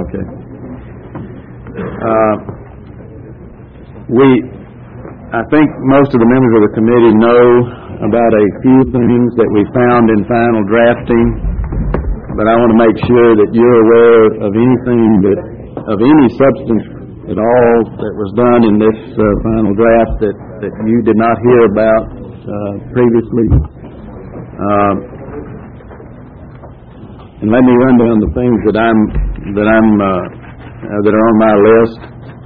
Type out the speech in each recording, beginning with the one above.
Okay. I think most of the members of the committee know about a few things that we found in final drafting, but I want to make sure that you're aware of anything of any substance at all that was done in this final draft that you did not hear about previously. And let me run down the things that are on my list.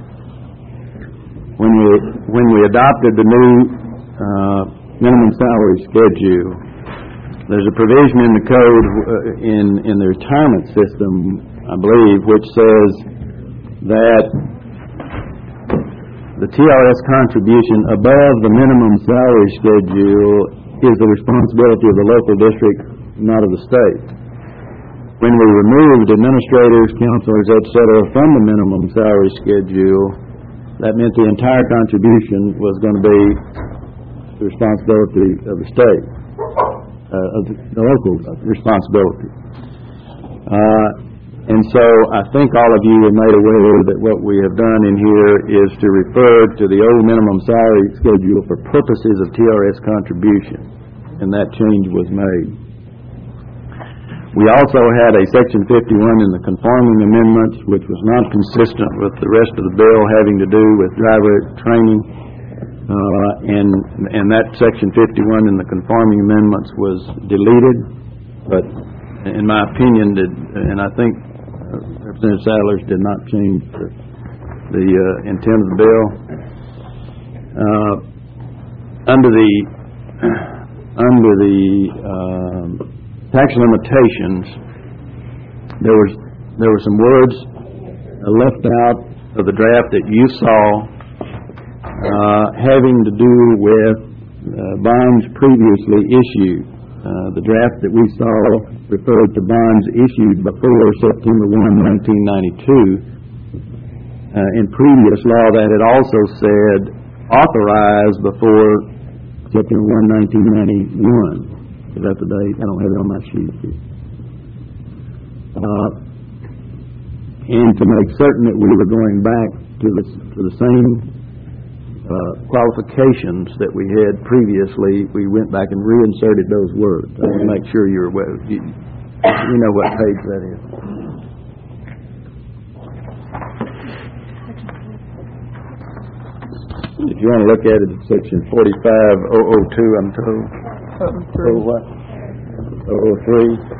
When we adopted the new minimum salary schedule, there's a provision in the code in the retirement system, I believe, which says that the TRS contribution above the minimum salary schedule is the responsibility of the local district, not of the state. When we removed administrators, counselors, etc. from the minimum salary schedule, that meant the entire contribution was going to be the responsibility of the state, of the local responsibility. And so I think all of you are made aware that what we have done in here is to refer to the old minimum salary schedule for purposes of TRS contribution, and that change was made. We also had a Section 51 in the conforming amendments, which was not consistent with the rest of the bill having to do with driver training, and that Section 51 in the conforming amendments was deleted, but in my opinion, and I think Representative Sadler's did not change the intent of the bill. Under the tax limitations, there were some words left out of the draft that you saw having to do with bonds previously issued. The draft that we saw referred to bonds issued before September 1, 1992. In previous law, that had also said authorized before September 1, 1991. Is that the date? I don't have it on my sheet here. And to make certain that we were going back to the same qualifications that we had previously, we went back and reinserted those words. I want to make sure you're aware. You know what page that is. If you want to look at it, it's section 45002, I'm told. Oh, what? 003.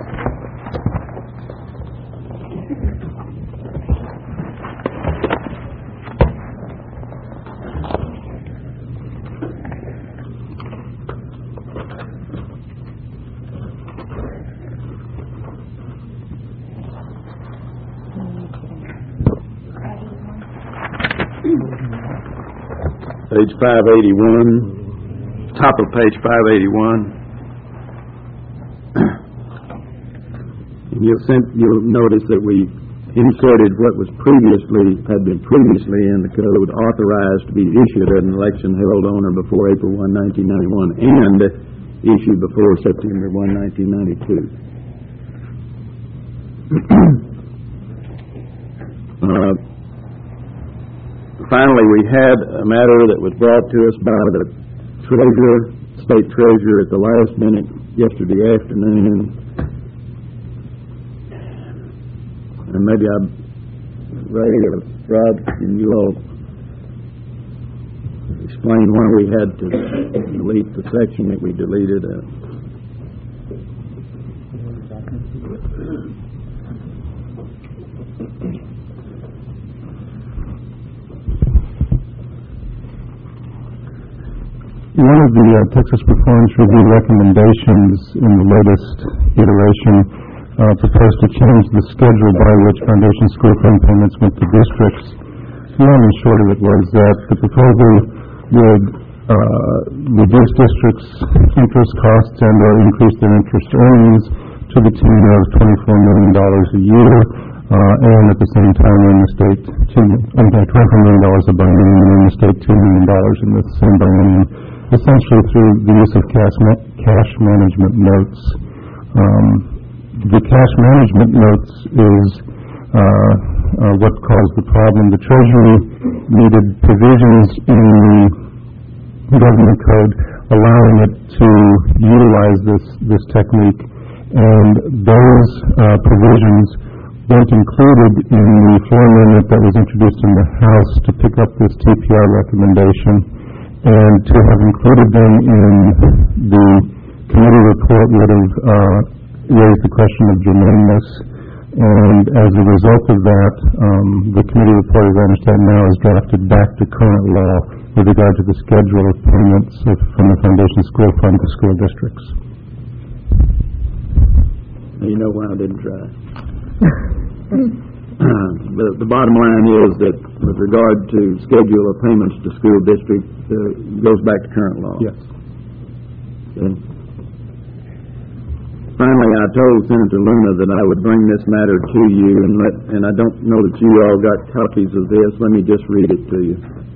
Page 581, top of page 581. And you'll notice that we inserted what had been previously in the code, authorized to be issued at an election held on or before April 1, 1991, and issued before September 1, 1992. Finally, we had a matter that was brought to us by the state treasurer at the last minute yesterday afternoon. And maybe Ray or Rod, can you all explain why we had to delete the section that we deleted? One of the Texas Performance Review recommendations in the latest iteration proposed to change the schedule by which foundation school fund payments went to districts. Long and short of it was that the proposal would reduce districts' interest costs and or increase their interest earnings to the tune of $24 million a year, and at the same time earn the state $24 million of biennium and earn the state $2 million in the same biennium, essentially through the use of cash management notes. The cash management notes is what caused the problem. The Treasury needed provisions in the government code allowing it to utilize this technique, and those provisions weren't included in the floor amendment that was introduced in the House to pick up this TPR recommendation, and to have included them in the committee report would have raised the question of germaneness. And as a result of that, the committee report, as I understand now, is drafted back to current law with regard to the schedule of payments from the Foundation School Fund to school districts. You know why I didn't try. The bottom line is that with regard to schedule of payments to school districts, it goes back to current law. Yes. Okay. Finally, I told Senator Luna that I would bring this matter to you, and I don't know that you all got copies of this. Let me just read it to you.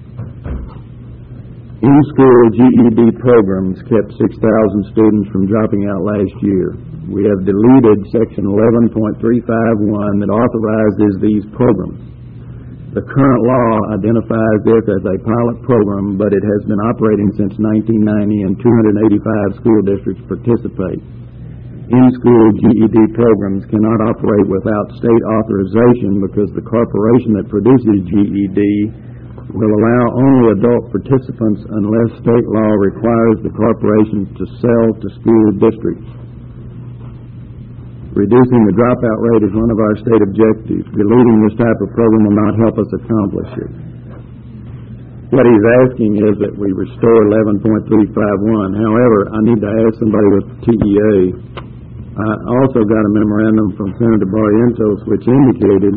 In-school GED programs kept 6,000 students from dropping out last year. We have deleted Section 11.351 that authorizes these programs. The current law identifies this as a pilot program, but it has been operating since 1990, and 285 school districts participate. In-school GED programs cannot operate without state authorization because the corporation that produces GED will allow only adult participants unless state law requires the corporation to sell to school districts. Reducing the dropout rate is one of our state objectives. Deleting this type of program will not help us accomplish it. What he's asking is that we restore 11.351. However, I need to ask somebody with TEA. I also got a memorandum from Senator Barrientos which indicated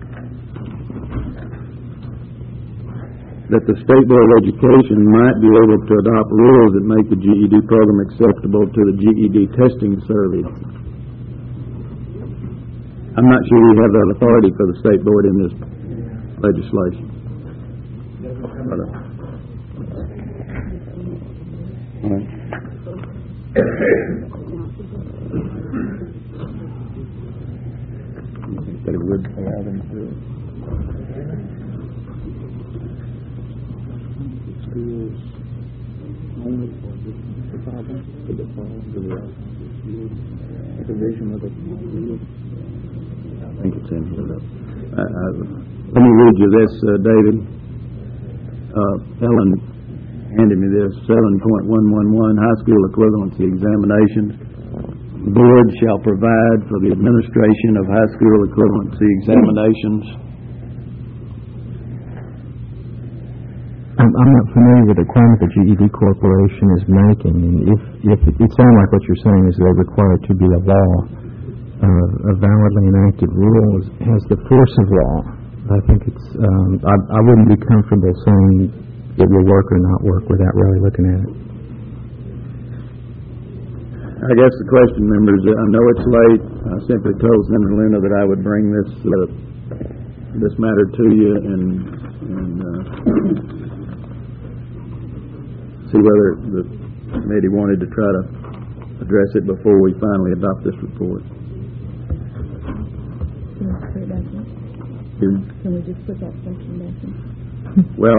that the State Board of Education might be able to adopt rules that make the GED program acceptable to the GED testing service. I'm not sure we have that authority for the State Board in this legislation. All right. That it would allow them to schools only for the problem to the division of the I think it's in here. Let me read you this, David. Ellen handed me this, 7.111, high school equivalency examinations. The board shall provide for the administration of high school equivalency examinations. I'm not familiar with the requirement the GED Corporation is making, and if it sounds like what you're saying is they require it to be a law, a validly enacted rule has the force of law. I think it's, I wouldn't be comfortable saying it will work or not work without really looking at it. I guess the question, members, I know it's late. I simply told Senator Luna that I would bring this matter to you and see whether the committee wanted to try to address it before we finally adopt this report. Can we just put that section back in? Well,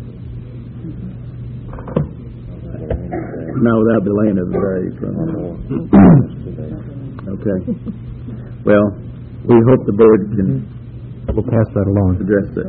no, without delaying it today. Okay. Well, we hope the board can. We'll pass that along. Address it.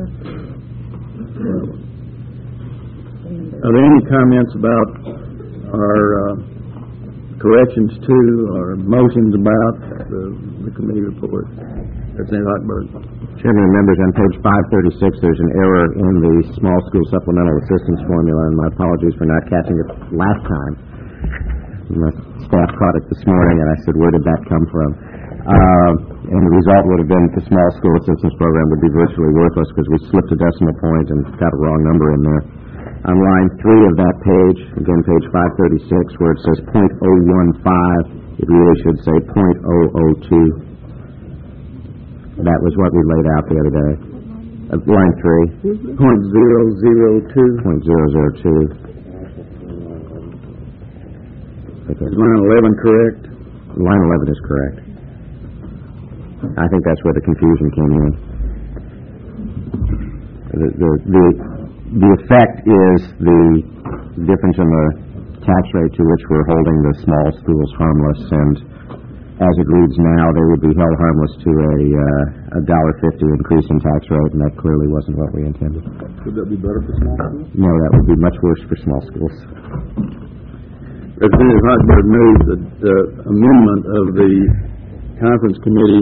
Are there any comments about our corrections to or motions about the committee report? Representative Hochberg. Chairman and members, on page 536, there's an error in the small school supplemental assistance formula, and my apologies for not catching it last time. My staff caught it this morning, and I said, where did that come from? And the result would have been that the small school assistance program would be virtually worthless because we slipped a decimal point and got a wrong number in there. On line 3 of that page, again page 536, where it says .015, it really should say .002. That was what we laid out the other day. Line 3. .002. .002. Is line 11 correct? Line 11 is correct. I think that's where the confusion came in. The effect is the difference in the tax rate to which we're holding the small schools harmless, and as it reads now, they would be held harmless to a $1.50 increase in tax rate, and that clearly wasn't what we intended. Would that be better for small schools? No, that would be much worse for small schools. Representative Hochberg moved the amendment of the conference committee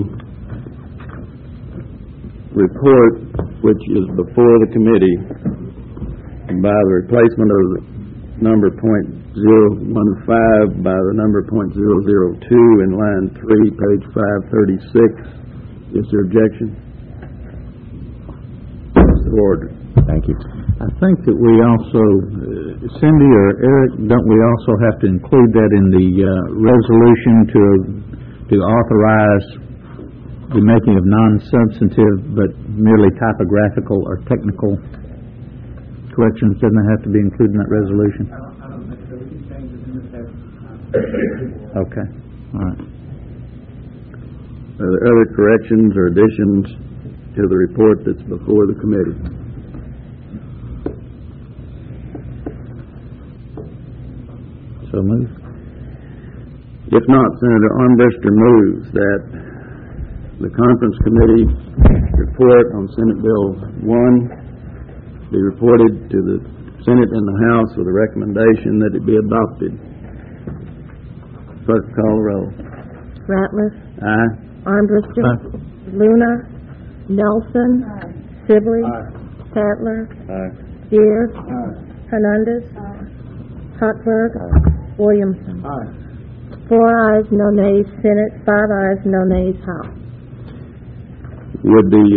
report, which is before the committee, by the replacement of the number .015 by the number .002 in line 3, page 536. Is there objection? Order. Thank you. I think that we also, Cindy or Eric, don't we also have to include that in the resolution to authorize the making of non-substantive but merely typographical or technical corrections? Doesn't that have to be included in that resolution? I don't think so. We can change it in the text. Okay. All right. Are there other corrections or additions to the report that's before the committee? So moved. If not, Senator Armbruster moves that the conference committee report on Senate Bill 1 be reported to the Senate and the House with a recommendation that it be adopted. Clerk, call the roll. Ratliff. Aye. Armbruster. Luna. Nelson. Sibley. Statler. Deere. Hernandez. Hochberg. Williamson. 4 ayes, no nays, Senate. 5 ayes, no nays, House. Would the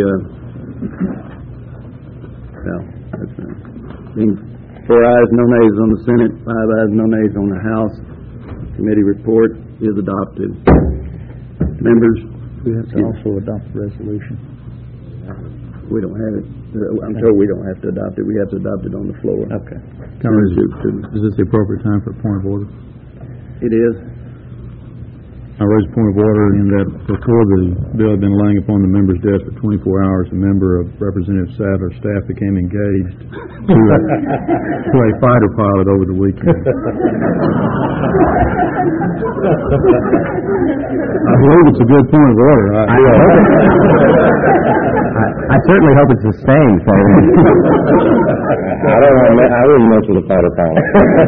well, that's being 4 ayes, no nays on the Senate, 5 ayes, no nays on the House. Committee report is adopted. Members, We have to also adopt the resolution. we don't have it. I'm told we don't have to adopt it. We have to adopt it on the floor. Okay. Is this the appropriate time for a point of order? It is. I raise a point of order in that before the bill had been laying upon the member's desk for 24 hours, a member of Representative Sadler's staff became engaged to a fighter pilot over the weekend. I believe it's a good point of order. I certainly hope it's sustained, Senator. I wouldn't mention the fighter pilot.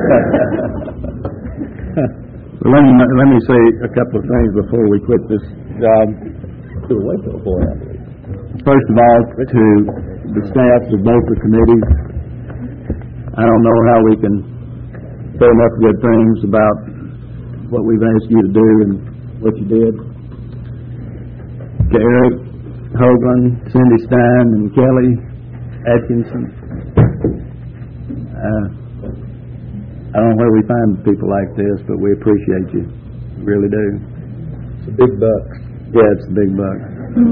Let me say a couple of things before we quit this job. First of all, to the staffs of both the committees, I don't know how we can say enough good things about what we've asked you to do and what you did. To Eric Hoagland, Cindy Stein, and Kelly Atkinson. I don't know where we find people like this, but we appreciate you. We really do. It's the big bucks. Yeah, it's the big bucks.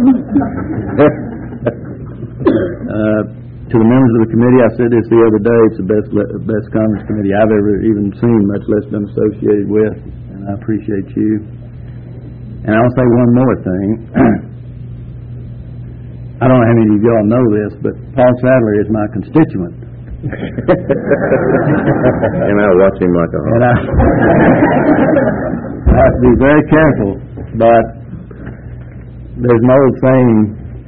To the members of the committee, I said this the other day, it's the best conference committee I've ever even seen, much less been associated with, and I appreciate you. And I'll say one more thing. I don't know how many of y'all know this, but Paul Sadler is my constituent. And I watch him like a hawk. And I have to be very careful, but there's an old saying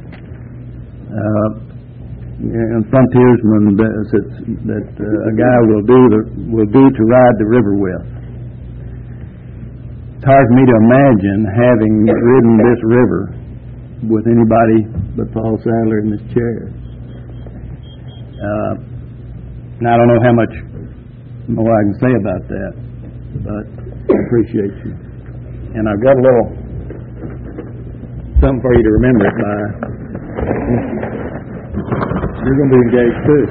in frontiersmen that a guy will do to ride the river with. It's hard for me to imagine having ridden this river with anybody but Paul Sadler in this chair. And I don't know how much more I can say about that, but I appreciate you. And I've got a little something for you to remember it by. You're going to be engaged too.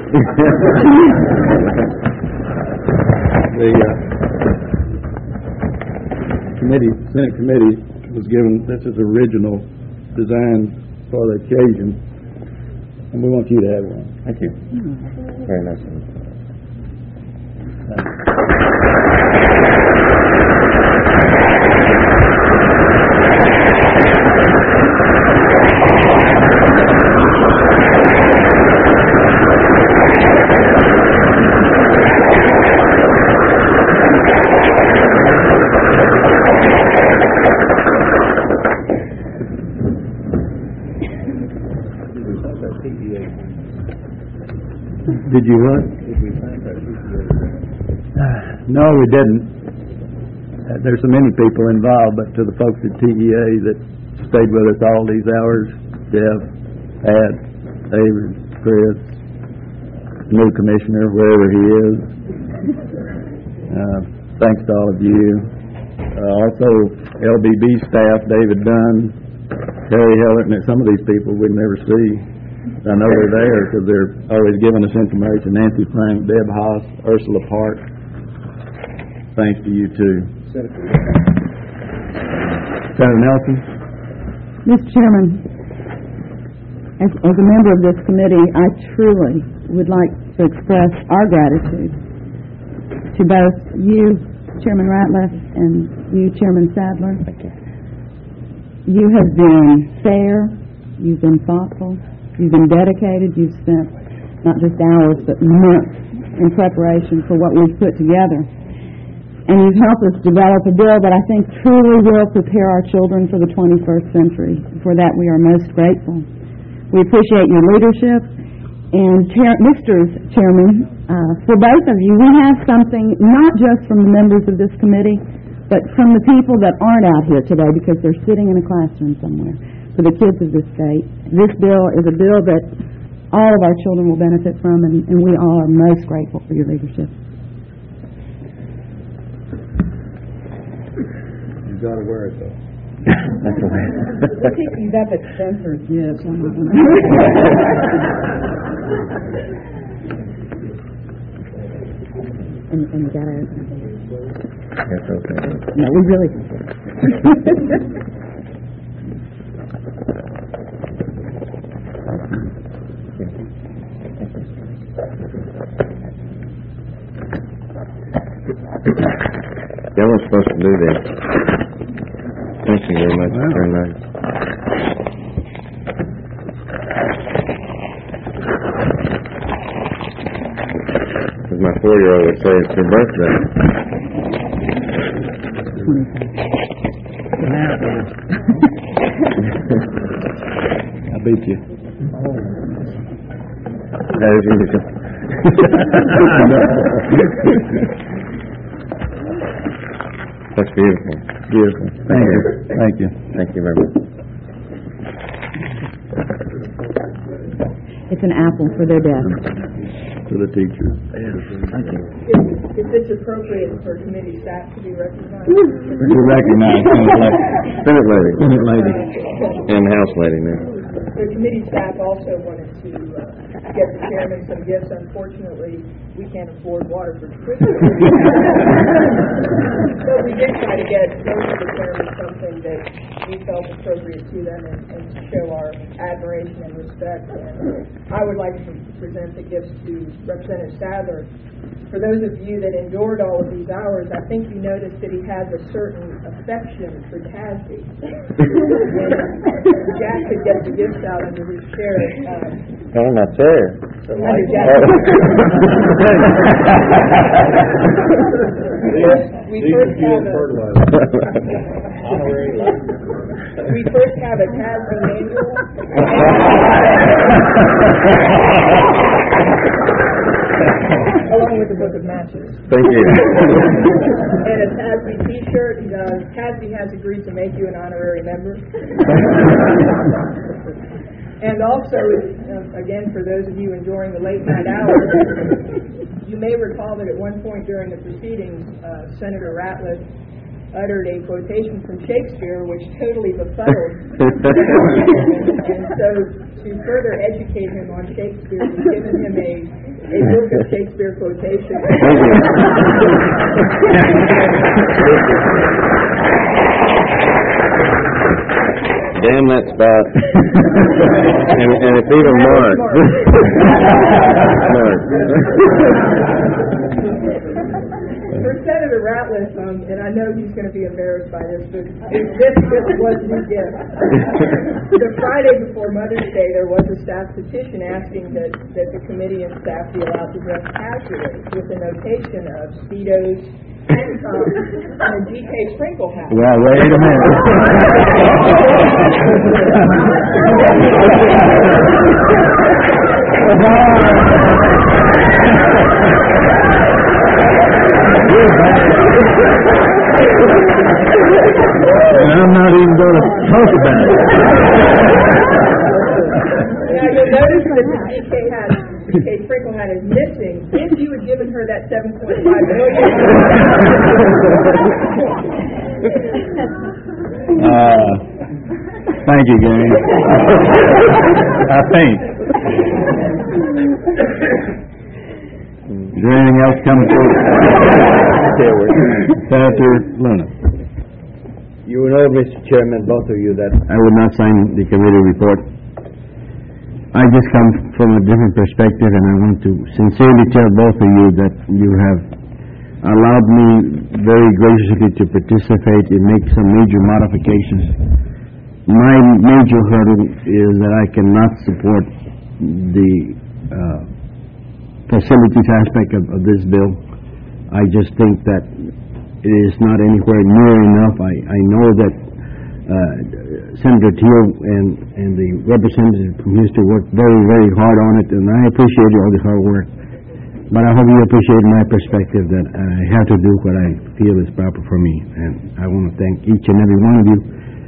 The Senate committee was given, this is original design for the occasion, and we want you to have one. Thank you. Very nice. TEA? Did you what? Did we thank our TEA? No, we didn't. There's so many people involved, but to the folks at TEA that stayed with us all these hours, Jeff, Pat, David, Chris, new commissioner, wherever he is. Thanks to all of you. Also, LBB staff, David Dunn, Terry Hellert, and some of these people we'd never see. I know they're there because they're always giving us information. Nancy Frank, Deb Haas, Ursula Park. Thanks to you, too. Senator Nelson? Mr. Chairman, as a member of this committee, I truly would like to express our gratitude to both you, Chairman Ratliff, and you, Chairman Sadler. You have been fair, you've been thoughtful, you've been dedicated, you've spent not just hours but months in preparation for what we've put together. And you've helped us develop a bill that I think truly will prepare our children for the 21st century. For that we are most grateful. We appreciate your leadership. And Mr. Chairman, for both of you, we have something not just from the members of this committee, but from the people that aren't out here today because they're sitting in a classroom somewhere, for the kids of this state. This bill is a bill that all of our children will benefit from, and we all are most grateful for your leadership. You've got to wear it, though. We're picking up at Spencer's, yes. And you got to... That's okay. No, we really... Y'all were supposed to do this. Thank you very much. Wow. Very nice. As my 4-year-old would say, it's your birthday. I beat you. That is usual. That's beautiful. Beautiful. Thank you. Thank you. Thank you very much. It's an apple for their desk. To the teachers. Is this appropriate for committee staff to be recognized? You recognize Senate lady. Senate lady. And House lady now. The committee staff also wanted to get the chairman some gifts. Unfortunately, we can't afford water for Christmas. So we did try to get both of the chairmen something that we felt appropriate to them and to show our admiration and respect. And I would like to present the gifts to Representative Sadler. For those of you that endured all of these hours, I think you noticed that he has a certain affection for Casby. Jack could get the gifts out under his chair. Oh, my chair. Under Jack. We first have a Casby manual. Along with a book of matches. Thank you. And a Tasby t-shirt. Tasby has agreed to make you an honorary member. And also, again, for those of you enjoying the late night hours, you may recall that at one point during the proceedings, Senator Ratliff uttered a quotation from Shakespeare which totally befuddled. And so, to further educate him on Shakespeare, we've given him a book of Shakespeare quotations. Damn that spot. and it's even Mark. Mark. For Senator Ratliff, and I know he's going to be embarrassed by this, but this was his gift. The Friday before Mother's Day, there was a staff petition asking that the committee and staff be allowed to dress casually with a notation of Speedos, and a DK sprinkle hat. Well, wait a minute. notice that the CK Sprinkle hat is missing if you had given her that $7.5 million. Thank you, Gary. I think. Is there anything else coming forward? Senator Luna. You know, Mr. Chairman, both of you, that I would not sign the committee report. I just come from a different perspective, and I want to sincerely tell both of you that you have allowed me very graciously to participate and make some major modifications. My major hurdle is that I cannot support the facilities aspect of this bill. I just think that it is not anywhere near enough. I know that Senator Teal and the representative from Houston worked very, very hard on it, and I appreciate all the hard work. But I hope you appreciate my perspective that I have to do what I feel is proper for me. And I want to thank each and every one of you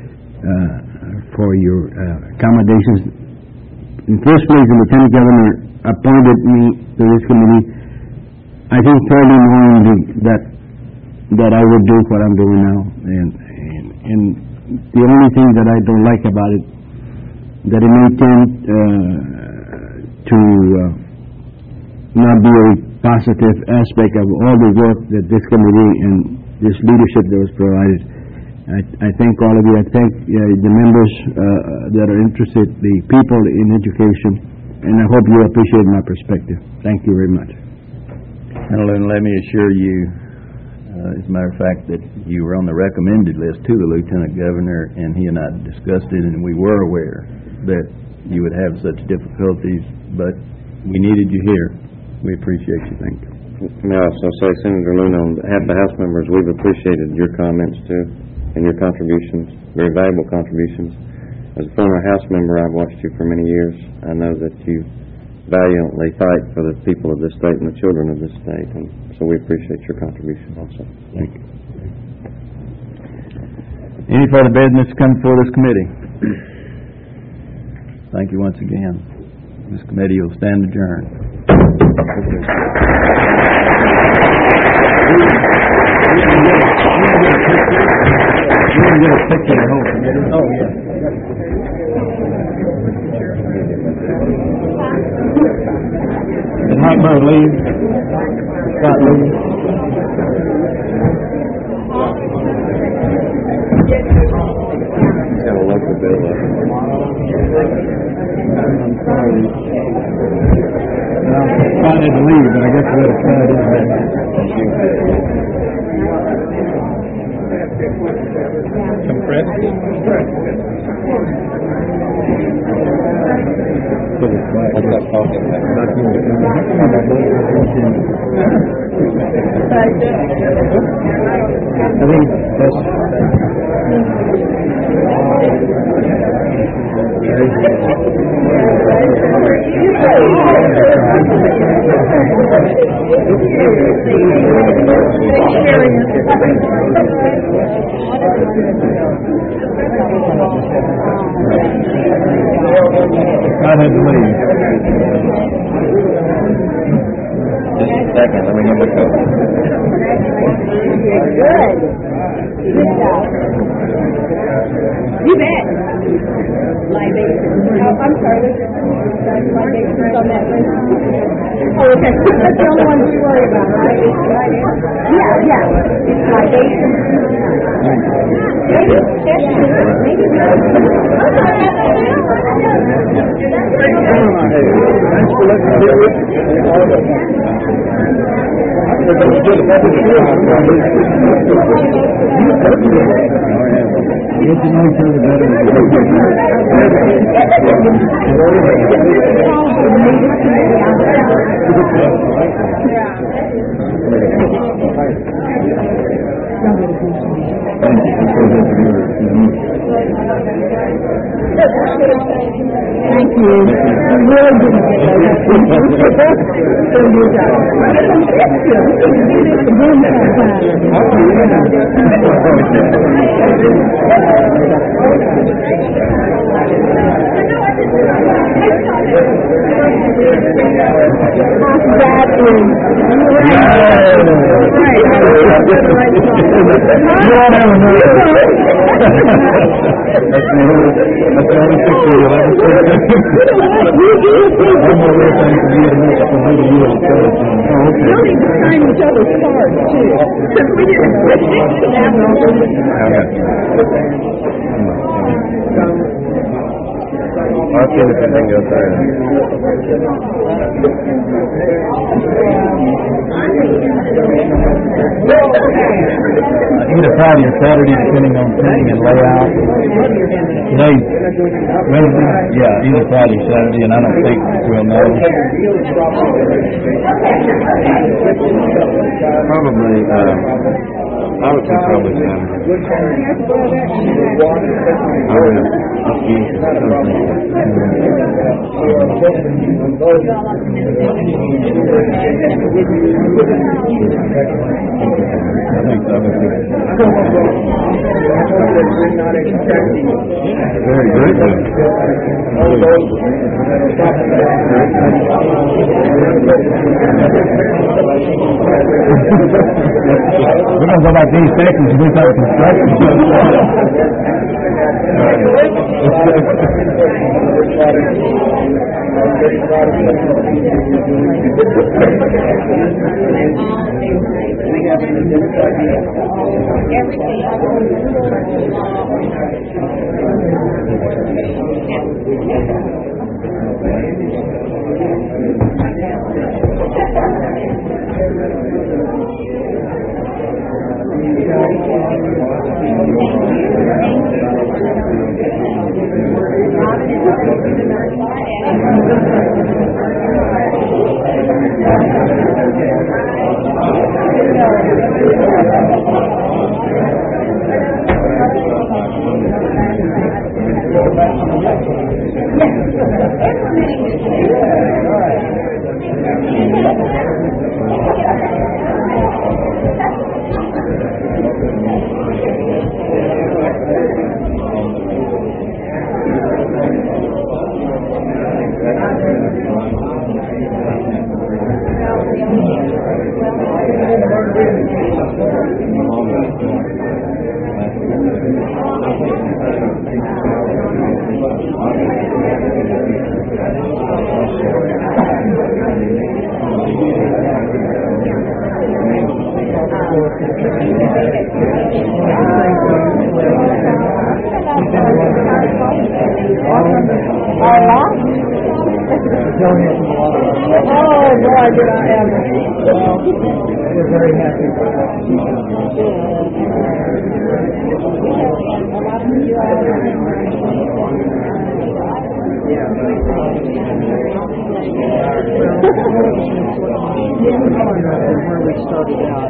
for your accommodations. In first place, the Lieutenant Governor appointed me to this committee, I think fairly knowing that I would do what I'm doing now. And the only thing that I don't like about it, that it may tend to not be a positive aspect of all the work that this committee and this leadership that was provided. I thank all of you. I thank the members that are interested, the people in education, and I hope you appreciate my perspective. Thank you very much. And let me assure you, as a matter of fact, that you were on the recommended list to the Lieutenant Governor, and he and I discussed it, and we were aware that you would have such difficulties, but we needed you here. We appreciate you. Thank you. May I also say, Senator Luna, on behalf of the House members, we've appreciated your comments too, and your contributions, very valuable contributions. As a former House member, I've watched you for many years. I know that you valiantly fight for the people of this state and the children of this state, and so we appreciate your contribution also. Thank you. Any further business come before this committee? Thank you once again. This committee will stand adjourned. Oh, yeah. Did Hackberg leave? Scott leave? He's got a local bill up. I'm sorry. I had to leave, but I guess we had to try it in. Compressed? What's that called? I think I had to leave. Just a second, let me get my coat. Good. Good job. You bet. Libations. Oh, I'm sorry. Libations on that list. Oh, okay. That's the only one you worry about, right? Yeah. It's libations. Thanks for letting me hear Get to know each other better. Thank you. Really good. Good job. That's the only picture you'll ever see. One more little thing for you to make up for you to use. Oh, okay. We need to sign each other's cards, too. Because we didn't I'll see if anything goes there. Either Friday or Saturday, depending on printing and layout. Today, Wednesday, yeah, either Friday or Saturday, and I don't think we'll know. Probably, I would say probably Saturday. Very We're going to go back to these sections and do some construction. We're very happy. Where we started out.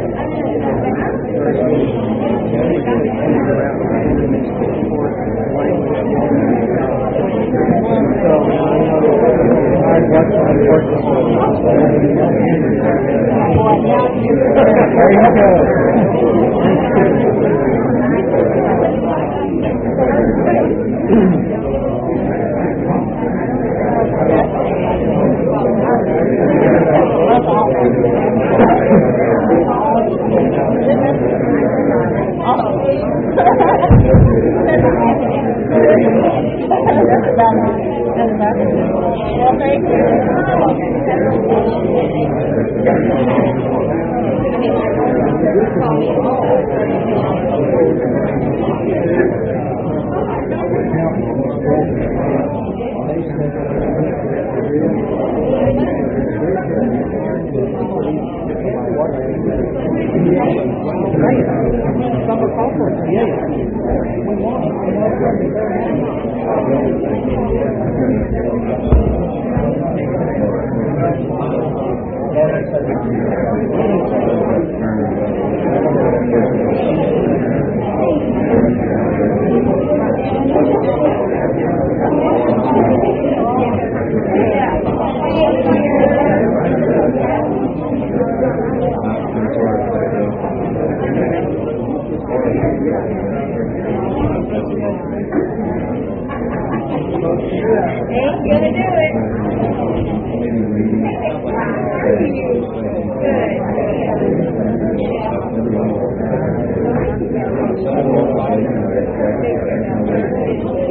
Good.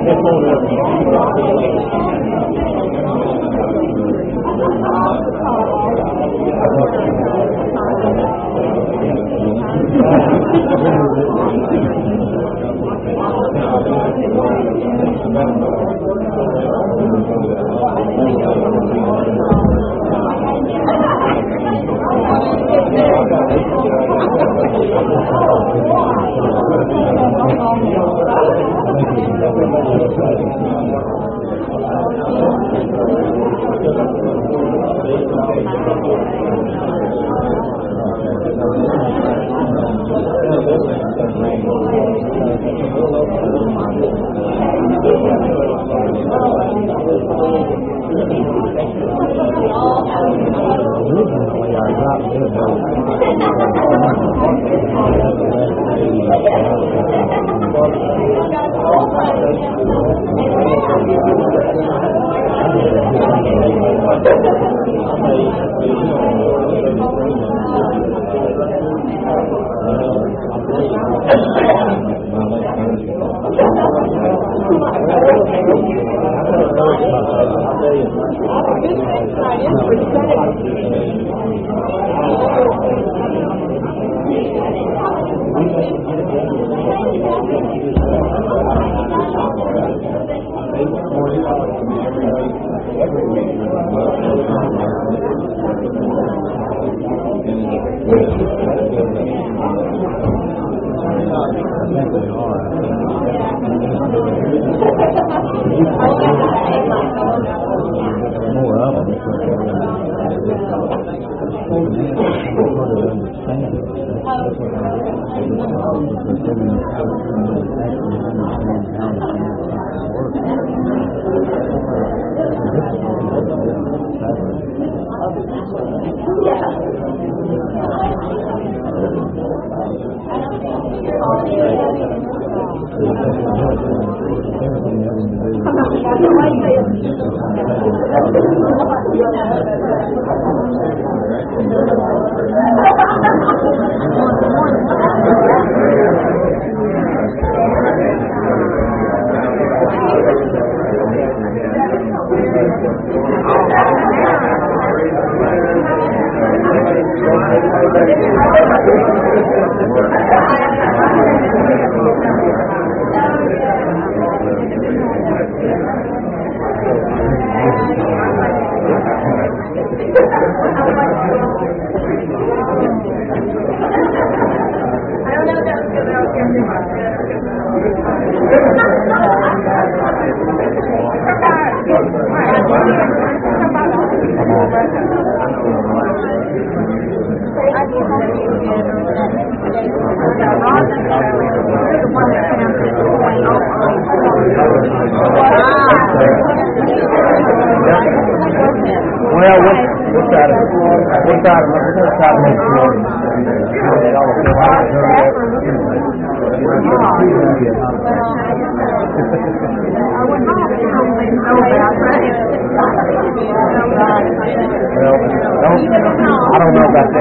I don't know about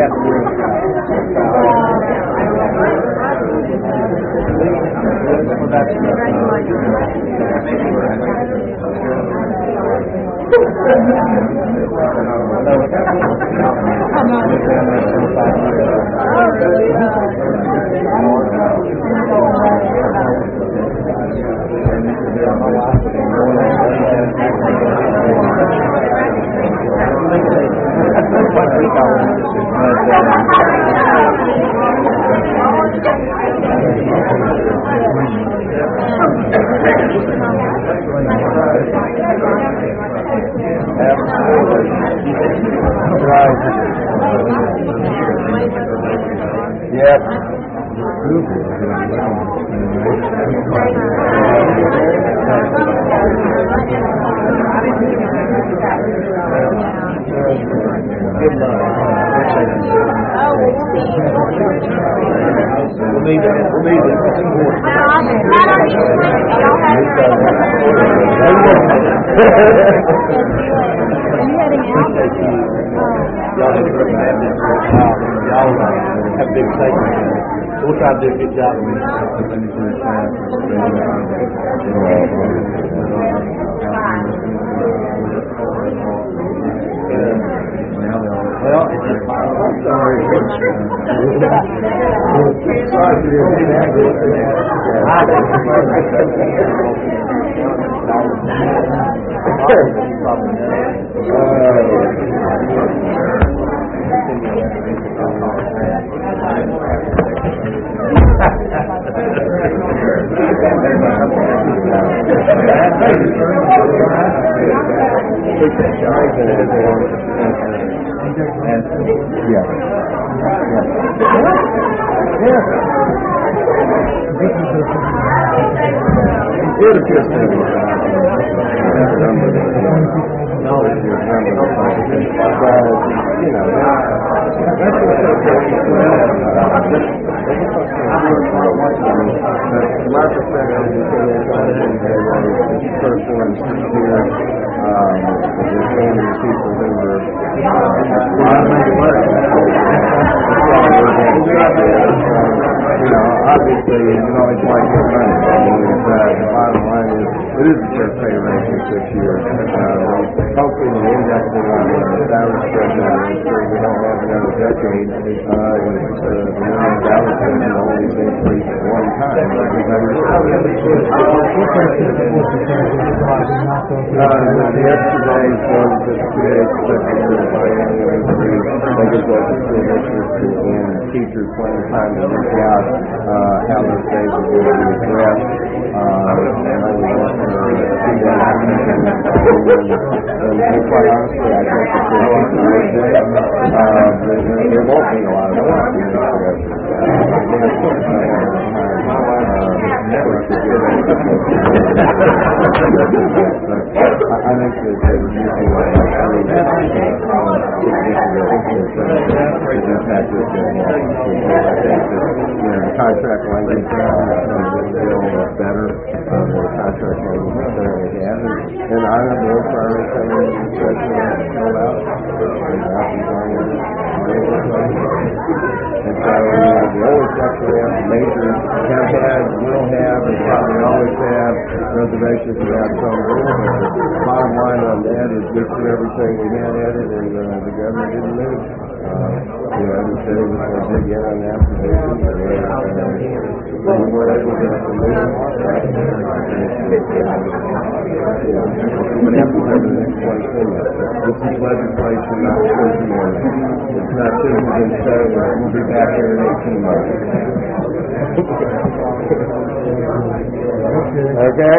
that. Y'all have big statements. We'll try to do a good job. Obviously, you can always like your money. The bottom line is, it is a fair pay raise this year. Hopefully, the indexing on the salary structure, so we don't have another decade. The minimum salary can only increase at one time. The extra days was just create such a biennial increase. They just want the school districts and teachers plenty of time to work out how those days are going to be addressed. And quite honestly, I think that there won't be a lot of work in this direction. I think that the contract language is better than the contract language we currently have, and I have no problem coming to discussion about and so the only section we have major have had, will have, and probably always have reservations about some rules. The bottom line on that is good for everything we had at it, and the government didn't move. Every city was going to dig in on that position, and we were able to move. What happens over the next 22 years? This is legislation, not Tuesday morning. It's not Tuesday and Saturday. We'll be back here in 18 months. Okay?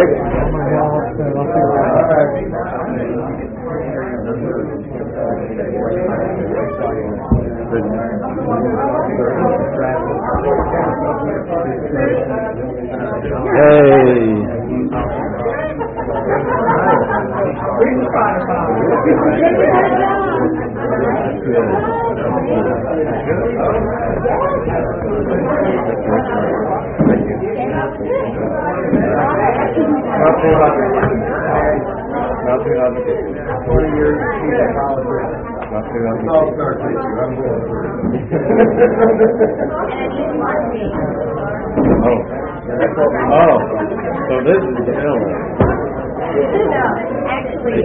Nothing on the 40 years of politics. Nothing on the Oh, so this is the illness. No, actually,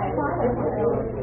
Thank you.